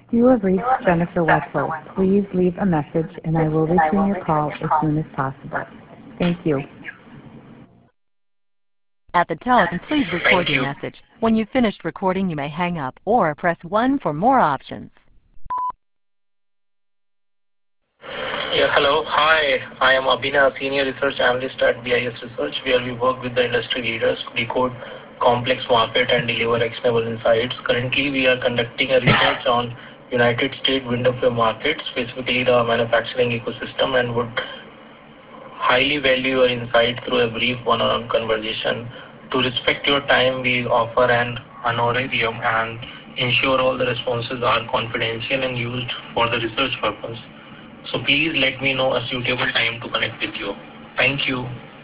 You have reached Jennifer Wetzel. Please leave a message and I will return your call as soon as possible. Thank you. At the tone, please record Thank your you. message. When you've finished recording, you may hang up or press 1 for more options. Yeah, hello. Hi, I am Abhinav, Senior Research Analyst at BIS Research, where we work with the industry leaders to decode complex market and deliver actionable insights. Currently, we are conducting a research on United States wind of market, specifically the manufacturing ecosystem, and would highly value your insight through a brief one-on-one conversation. To respect your time, we offer an honorarium and ensure all the responses are confidential and used for the research purpose. So please let me know a suitable time to connect with you. Thank you.